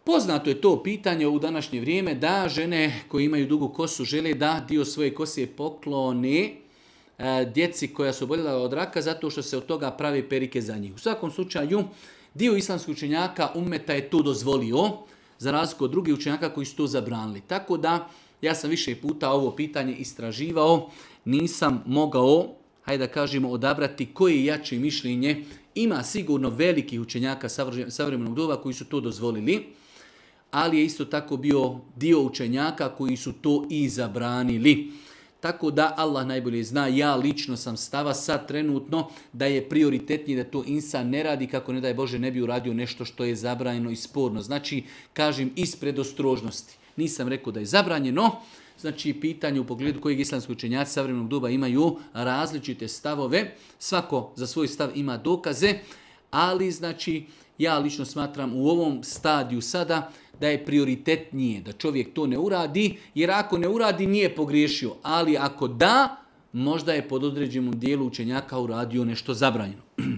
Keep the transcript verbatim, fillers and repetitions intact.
Poznato je to pitanje u današnje vrijeme da žene koje imaju dugu kosu žele da dio svoje kose poklone e, djeci koja su oboljela od raka zato što se od toga prave perike za njih. U svakom slučaju, dio islamskih učenjaka ummeta je to dozvolio, za razliku od drugih učenjaka koji su to zabranili. Tako da, ja sam više puta ovo pitanje istraživao, nisam mogao, hajde da kažemo, odabrati koje jače mišljenje. Ima sigurno velikih učenjaka savremenog doba koji su to dozvolili, ali je isto tako bio dio učenjaka koji su to i zabranili. Tako da Allah najbolje zna, ja lično sam stava sad trenutno da je prioritetnije da to insan ne radi kako ne daj Bože ne bi uradio nešto što je zabranjeno i sporno. Znači, kažem iz predostrožnosti. Nisam rekao da je zabranjeno, znači pitanje u pogledu kojeg islamski učenjaci savremenog doba imaju različite stavove. Svako za svoj stav ima dokaze, ali znači ja lično smatram u ovom stadiju sada da je prioritetnije da čovjek to ne uradi, jer ako ne uradi nije pogriješio, ali ako da, možda je pod određenom dijelu učenjaka uradio nešto zabranjeno.